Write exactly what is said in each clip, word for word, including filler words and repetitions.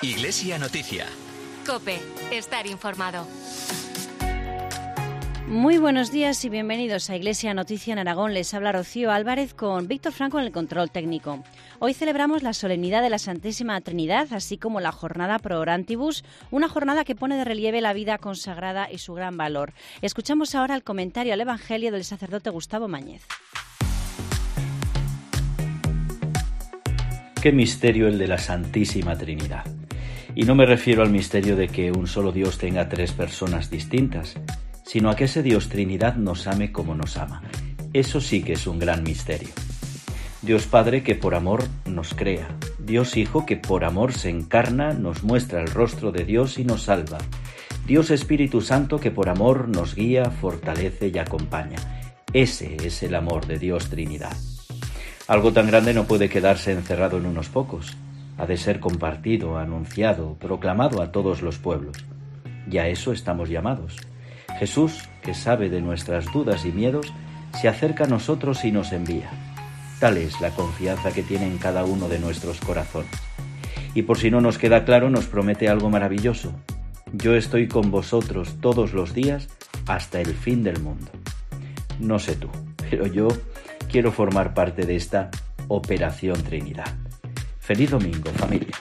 Iglesia Noticia. COPE. Estar informado. Muy buenos días y bienvenidos a Iglesia Noticia en Aragón. Les habla Rocío Álvarez con Víctor Franco en el control técnico. Hoy celebramos la solemnidad de la Santísima Trinidad, así como la jornada Pro Orantibus, una jornada que pone de relieve la vida consagrada y su gran valor. Escuchamos ahora el comentario al Evangelio del sacerdote Gustavo Mañez. Qué misterio el de la Santísima Trinidad. Y no me refiero al misterio de que un solo Dios tenga tres personas distintas, sino a que ese Dios Trinidad nos ame como nos ama. Eso sí que es un gran misterio. Dios Padre que por amor nos crea, Dios Hijo que por amor se encarna, nos muestra el rostro de Dios y nos salva, Dios Espíritu Santo que por amor nos guía, fortalece y acompaña. Ese es el amor de Dios Trinidad. Algo tan grande no puede quedarse encerrado en unos pocos. Ha de ser compartido, anunciado, proclamado a todos los pueblos. Y a eso estamos llamados. Jesús, que sabe de nuestras dudas y miedos, se acerca a nosotros y nos envía. Tal es la confianza que tiene en cada uno de nuestros corazones. Y por si no nos queda claro, nos promete algo maravilloso. Yo estoy con vosotros todos los días hasta el fin del mundo. No sé tú, pero yo quiero formar parte de esta Operación Trinidad. Feliz domingo, familia.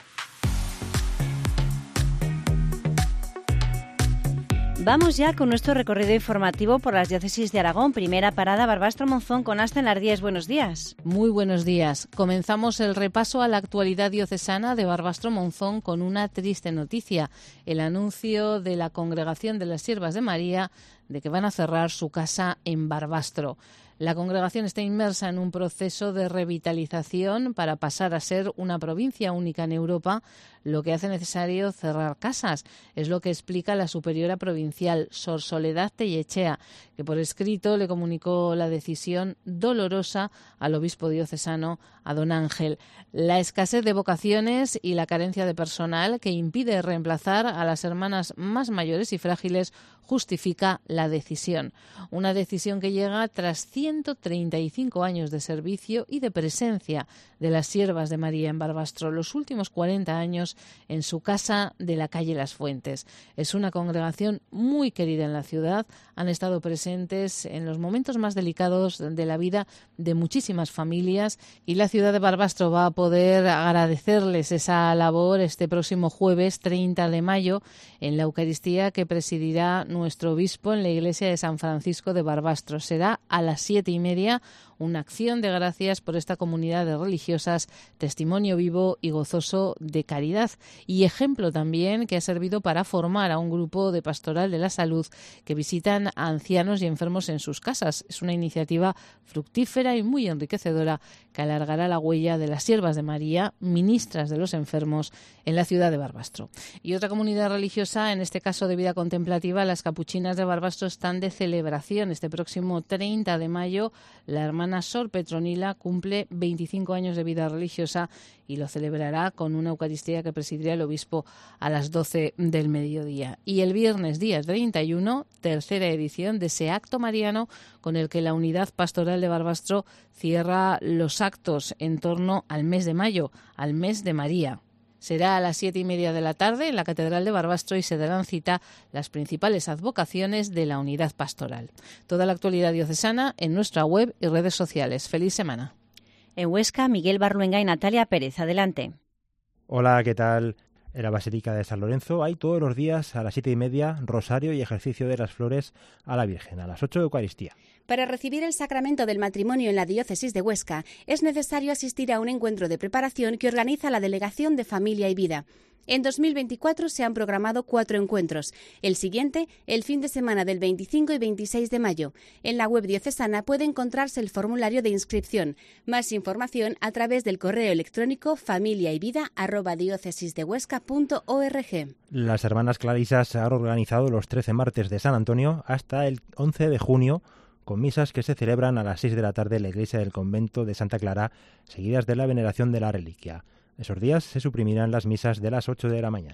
Vamos ya con nuestro recorrido informativo por las diócesis de Aragón. Primera parada, Barbastro-Monzón con Asta en Lardíez. Buenos días. Muy buenos días. Comenzamos el repaso a la actualidad diocesana de Barbastro-Monzón con una triste noticia. El anuncio de la Congregación de las Siervas de María de que van a cerrar su casa en Barbastro. La congregación está inmersa en un proceso de revitalización para pasar a ser una provincia única en Europa, lo que hace necesario cerrar casas. Es lo que explica la superiora provincial, Sor Soledad Tellechea, que por escrito le comunicó la decisión dolorosa al obispo diocesano, a don Ángel. La escasez de vocaciones y la carencia de personal que impide reemplazar a las hermanas más mayores y frágiles justifica la decisión. Una decisión que llega tras ciento treinta y cinco años de servicio y de presencia de las Siervas de María en Barbastro, los últimos cuarenta años en su casa de la calle Las Fuentes. Es una congregación muy querida en la ciudad, han estado presentes en los momentos más delicados de la vida de muchísimas familias y la ciudad de Barbastro va a poder agradecerles esa labor este próximo jueves treinta de mayo en la Eucaristía que presidirá nuestro obispo en la iglesia de San Francisco de Barbastro. Será a las siete y media, una acción de gracias por esta comunidad de religiosas, testimonio vivo y gozoso de caridad y ejemplo también que ha servido para formar a un grupo de pastoral de la salud que visitan a ancianos y enfermos en sus casas. Es una iniciativa fructífera y muy enriquecedora que alargará la huella de las Siervas de María, ministras de los enfermos en la ciudad de Barbastro. Y otra comunidad religiosa, en este caso de vida contemplativa, las Capuchinas de Barbastro están de celebración. Este próximo treinta de mayo, la hermana Sor Petronila cumple veinticinco años de vida religiosa y lo celebrará con una Eucaristía que presidirá el obispo a las doce del mediodía. Y el viernes, día treinta y uno, tercera edición de ese acto mariano con el que la Unidad Pastoral de Barbastro cierra los actos en torno al mes de mayo, al mes de María. Será a las siete y media de la tarde en la Catedral de Barbastro y se darán cita las principales advocaciones de la unidad pastoral. Toda la actualidad diocesana en nuestra web y redes sociales. ¡Feliz semana! En Huesca, Miguel Barluenga y Natalia Pérez. Adelante. Hola, ¿qué tal? En la Basílica de San Lorenzo hay todos los días a las siete y media rosario y ejercicio de las flores a la Virgen. A las ocho Eucaristía. Para recibir el sacramento del matrimonio en la diócesis de Huesca es necesario asistir a un encuentro de preparación que organiza la Delegación de Familia y Vida. En dos mil veinticuatro se han programado cuatro encuentros. El siguiente, el fin de semana del veinticinco y veintiséis de mayo. En la web diocesana puede encontrarse el formulario de inscripción. Más información a través del correo electrónico familiayvida arroba diócesisdehuesca punto org. Las hermanas clarisas han organizado los trece martes de San Antonio hasta el once de junio, con misas que se celebran a las seis de la tarde en la iglesia del convento de Santa Clara, seguidas de la veneración de la reliquia. Esos días se suprimirán las misas de las ocho de la mañana.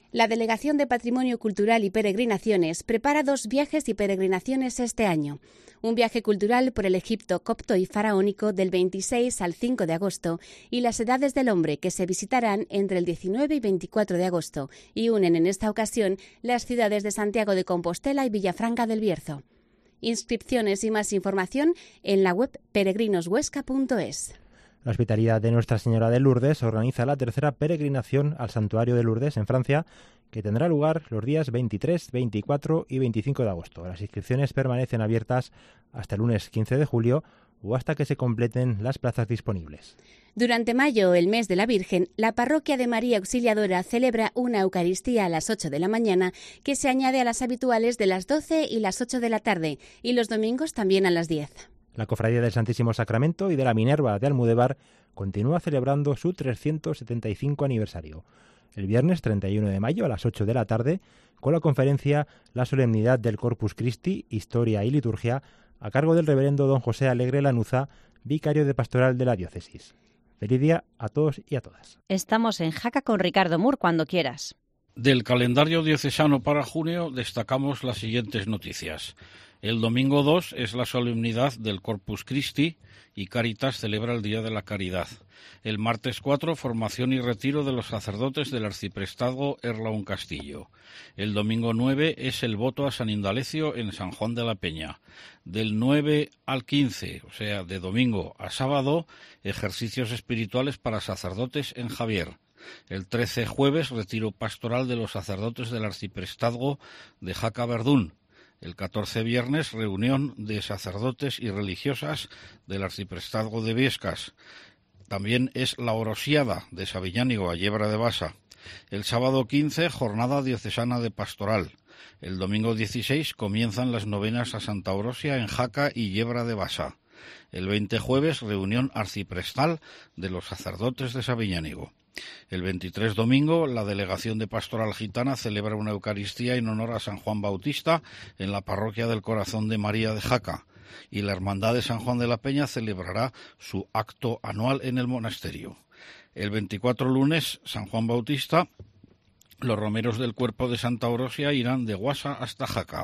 La Delegación de Patrimonio Cultural y Peregrinaciones prepara dos viajes y peregrinaciones este año. Un viaje cultural por el Egipto copto y faraónico del veintiséis al cinco de agosto y las Edades del Hombre, que se visitarán entre el diecinueve y veinticuatro de agosto y unen en esta ocasión las ciudades de Santiago de Compostela y Villafranca del Bierzo. Inscripciones y más información en la web peregrinos huesca punto es. La Hospitalidad de Nuestra Señora de Lourdes organiza la tercera peregrinación al Santuario de Lourdes en Francia, que tendrá lugar los días veintitrés, veinticuatro y veinticinco de agosto. Las inscripciones permanecen abiertas hasta el lunes quince de julio o hasta que se completen las plazas disponibles. Durante mayo, el mes de la Virgen, la Parroquia de María Auxiliadora celebra una Eucaristía a las ocho de la mañana que se añade a las habituales de las doce y las ocho de la tarde y los domingos también a las diez. La Cofradía del Santísimo Sacramento y de la Minerva de Almudévar continúa celebrando su trescientos setenta y cinco aniversario. El viernes treinta y uno de mayo a las ocho de la tarde, con la conferencia La Solemnidad del Corpus Christi, Historia y Liturgia, a cargo del reverendo don José Alegre Lanuza, vicario de Pastoral de la Diócesis. Feliz día a todos y a todas. Estamos en Jaca con Ricardo Mur cuando quieras. Del calendario diocesano para junio destacamos las siguientes noticias. El domingo dos es la solemnidad del Corpus Christi y Cáritas celebra el Día de la Caridad. El martes cuatro, formación y retiro de los sacerdotes del arciprestazgo Erlaun Castillo. El domingo nueve es el voto a San Indalecio en San Juan de la Peña. Del nueve al quince, o sea, de domingo a sábado, ejercicios espirituales para sacerdotes en Javier. El trece, jueves, retiro pastoral de los sacerdotes del arciprestazgo de Jaca Verdún. El catorce, viernes, reunión de sacerdotes y religiosas del arciprestazgo de Viescas. También es la orosiada de Sabiñánigo a Yebra de Basa. El sábado quince, jornada diocesana de pastoral. El domingo dieciséis comienzan las novenas a Santa Orosia en Jaca y Yebra de Basa. El veinte, jueves, reunión arciprestal de los sacerdotes de Sabiñánigo. El veintitrés, domingo, la Delegación de Pastoral Gitana celebra una Eucaristía en honor a San Juan Bautista en la Parroquia del Corazón de María de Jaca, y la Hermandad de San Juan de la Peña celebrará su acto anual en el monasterio. El veinticuatro, lunes, San Juan Bautista, los romeros del Cuerpo de Santa Orosia irán de Guasa hasta Jaca.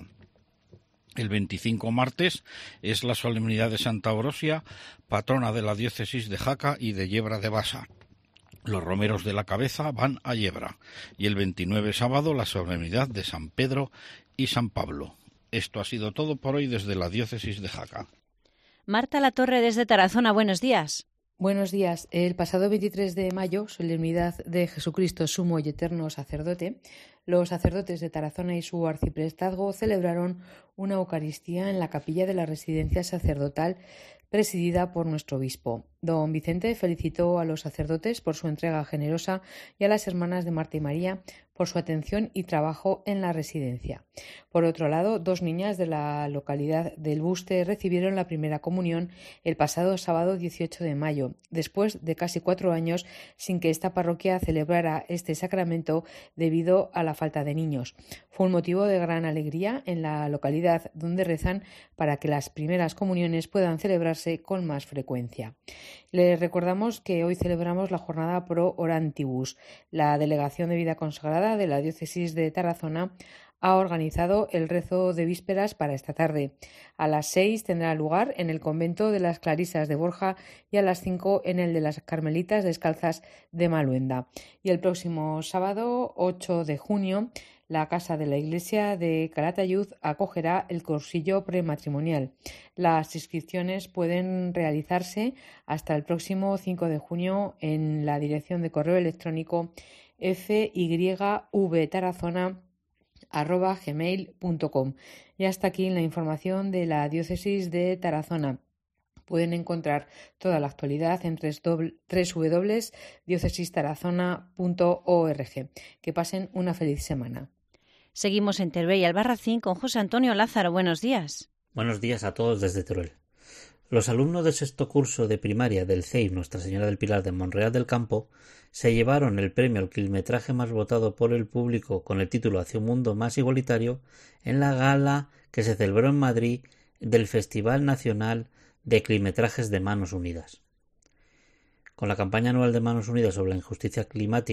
El veinticinco, martes, es la solemnidad de Santa Orosia, patrona de la diócesis de Jaca y de Yebra de Basa. Los romeros de la cabeza van a Yebra. Y el veintinueve, sábado, la solemnidad de San Pedro y San Pablo. Esto ha sido todo por hoy desde la diócesis de Jaca. Marta Latorre desde Tarazona, buenos días. Buenos días. El pasado veintitrés de mayo, solemnidad de Jesucristo Sumo y Eterno Sacerdote, los sacerdotes de Tarazona y su arciprestazgo celebraron una Eucaristía en la capilla de la residencia sacerdotal presidida por nuestro obispo. Don Vicente felicitó a los sacerdotes por su entrega generosa y a las hermanas de Marta y María por su atención y trabajo en la residencia. Por otro lado, dos niñas de la localidad del Buste recibieron la primera comunión el pasado sábado dieciocho de mayo, después de casi cuatro años sin que esta parroquia celebrara este sacramento debido a la falta de niños. Fue un motivo de gran alegría en la localidad donde rezan para que las primeras comuniones puedan celebrarse con más frecuencia. Les recordamos que hoy celebramos la jornada Pro Orantibus. La Delegación de Vida Consagrada de la Diócesis de Tarazona ha organizado el rezo de vísperas para esta tarde. A las seis tendrá lugar en el convento de las Clarisas de Borja y a las cinco en el de las Carmelitas Descalzas de Maluenda. Y el próximo sábado, ocho de junio, la Casa de la Iglesia de Calatayud acogerá el cursillo prematrimonial. Las inscripciones pueden realizarse hasta el próximo cinco de junio en la dirección de correo electrónico f y v tarazona arroba gmail punto com. Y hasta aquí la información de la Diócesis de Tarazona. Pueden encontrar toda la actualidad en doble u doble u doble u punto diócesis tarazona punto org. Que pasen una feliz semana. Seguimos en Teruel y Albarracín con José Antonio Lázaro. Buenos días. Buenos días a todos desde Teruel. Los alumnos del sexto curso de primaria del C E I Nuestra Señora del Pilar de Monreal del Campo se llevaron el premio al kilometraje más votado por el público con el título Hacia un mundo más igualitario en la gala que se celebró en Madrid del Festival Nacional de Kilometrajes de Manos Unidas. Con la campaña anual de Manos Unidas sobre la injusticia climática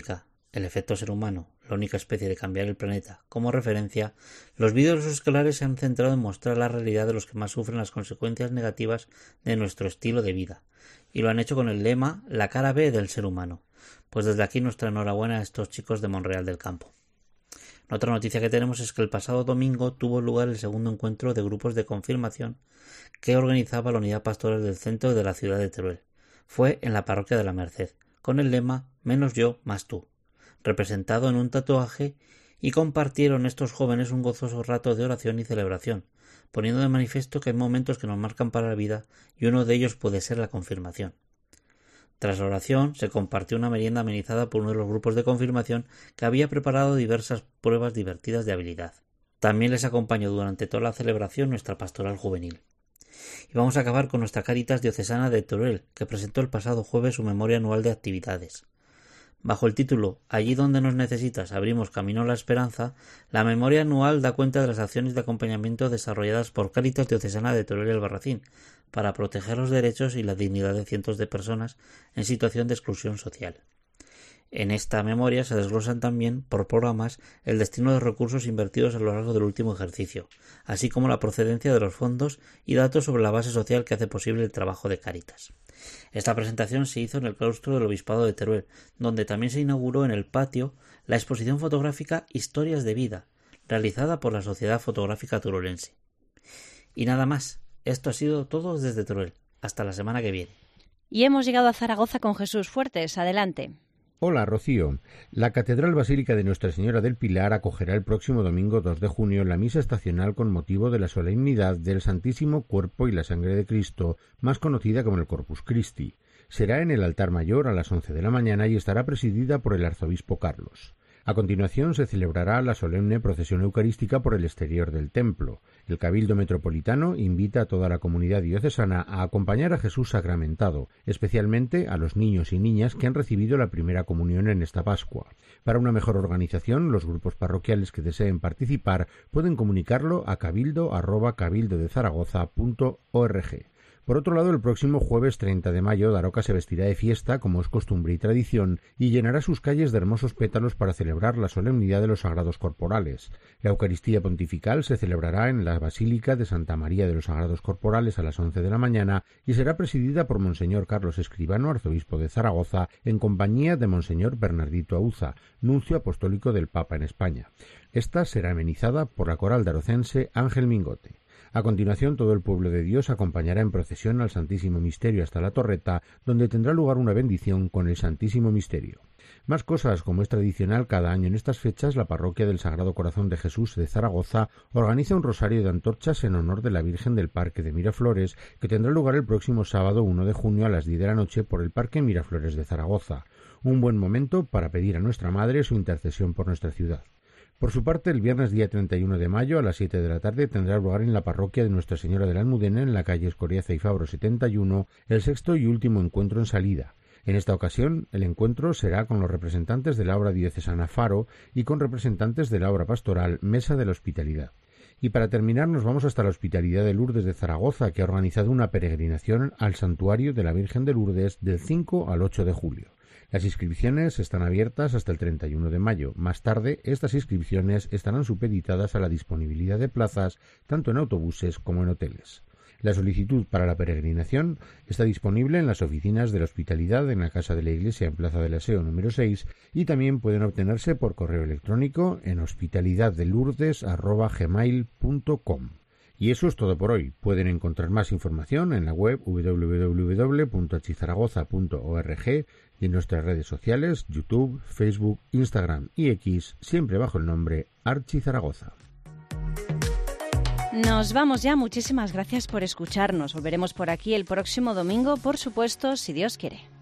el efecto ser humano, la única especie de cambiar el planeta, como referencia, los vídeos escolares se han centrado en mostrar la realidad de los que más sufren las consecuencias negativas de nuestro estilo de vida, y lo han hecho con el lema La cara B del ser humano. Pues desde aquí nuestra enhorabuena a estos chicos de Monreal del Campo. Otra noticia que tenemos es que el pasado domingo tuvo lugar el segundo encuentro de grupos de confirmación que organizaba la Unidad Pastoral del Centro de la ciudad de Teruel. Fue en la parroquia de la Merced, con el lema Menos yo, más tú, representado en un tatuaje, y compartieron estos jóvenes un gozoso rato de oración y celebración, poniendo de manifiesto que hay momentos que nos marcan para la vida y uno de ellos puede ser la confirmación. Tras la oración se compartió una merienda amenizada por uno de los grupos de confirmación que había preparado diversas pruebas divertidas de habilidad. También les acompañó durante toda la celebración nuestra pastoral juvenil. Y vamos a acabar con nuestra Cáritas Diocesana de Teruel, que presentó el pasado jueves su memoria anual de actividades. Bajo el título Allí donde nos necesitas, abrimos camino a la esperanza, la memoria anual da cuenta de las acciones de acompañamiento desarrolladas por Cáritas Diocesana de Teruel y Albarracín para proteger los derechos y la dignidad de cientos de personas en situación de exclusión social. En esta memoria se desglosan también, por programas, el destino de recursos invertidos a lo largo del último ejercicio, así como la procedencia de los fondos y datos sobre la base social que hace posible el trabajo de Cáritas. Esta presentación se hizo en el claustro del Obispado de Teruel, donde también se inauguró en el patio la exposición fotográfica Historias de Vida, realizada por la Sociedad Fotográfica Teruelense. Y nada más, esto ha sido todo desde Teruel. Hasta la semana que viene. Y hemos llegado a Zaragoza con Jesús Fuertes. Adelante. Hola, Rocío. La Catedral Basílica de Nuestra Señora del Pilar acogerá el próximo domingo dos de junio la misa estacional con motivo de la solemnidad del Santísimo Cuerpo y la Sangre de Cristo, más conocida como el Corpus Christi. Será en el altar mayor a las once de la mañana y estará presidida por el arzobispo Carlos. A continuación se celebrará la solemne procesión eucarística por el exterior del templo. El Cabildo Metropolitano invita a toda la comunidad diocesana a acompañar a Jesús sacramentado, especialmente a los niños y niñas que han recibido la primera comunión en esta Pascua. Para una mejor organización, los grupos parroquiales que deseen participar pueden comunicarlo a cabildo arroba cabildodezaragoza punto org. Por otro lado, el próximo jueves treinta de mayo, Daroca se vestirá de fiesta, como es costumbre y tradición, y llenará sus calles de hermosos pétalos para celebrar la solemnidad de los Sagrados Corporales. La Eucaristía Pontifical se celebrará en la Basílica de Santa María de los Sagrados Corporales a las once de la mañana y será presidida por Monseñor Carlos Escribano, arzobispo de Zaragoza, en compañía de Monseñor Bernardito Auza, nuncio apostólico del Papa en España. Esta será amenizada por la coral darocense Ángel Mingote. A continuación, todo el pueblo de Dios acompañará en procesión al Santísimo Misterio hasta la Torreta, donde tendrá lugar una bendición con el Santísimo Misterio. Más cosas, como es tradicional cada año en estas fechas, la parroquia del Sagrado Corazón de Jesús de Zaragoza organiza un rosario de antorchas en honor de la Virgen del Parque de Miraflores, que tendrá lugar el próximo sábado uno de junio a las diez de la noche por el Parque Miraflores de Zaragoza. Un buen momento para pedir a nuestra Madre su intercesión por nuestra ciudad. Por su parte, el viernes día treinta y uno de mayo a las siete de la tarde tendrá lugar en la parroquia de Nuestra Señora de la Almudena, en la calle Escoriaza y Fabro setenta y uno, el sexto y último encuentro en salida. En esta ocasión, el encuentro será con los representantes de la obra diocesana Faro y con representantes de la obra pastoral Mesa de la Hospitalidad. Y para terminar, nos vamos hasta la Hospitalidad de Lourdes de Zaragoza, que ha organizado una peregrinación al Santuario de la Virgen de Lourdes del cinco al ocho de julio. Las inscripciones están abiertas hasta el treinta y uno de mayo. Más tarde, estas inscripciones estarán supeditadas a la disponibilidad de plazas, tanto en autobuses como en hoteles. La solicitud para la peregrinación está disponible en las oficinas de la Hospitalidad en la Casa de la Iglesia en Plaza del Aseo número seis y también pueden obtenerse por correo electrónico en hospitalidaddelourdes arroba gmail punto com. Y eso es todo por hoy. Pueden encontrar más información en la web doble u doble u doble u punto archizaragoza punto org y en nuestras redes sociales, YouTube, Facebook, Instagram y X, siempre bajo el nombre Archizaragoza. Nos vamos ya. Muchísimas gracias por escucharnos. Volveremos por aquí el próximo domingo, por supuesto, si Dios quiere.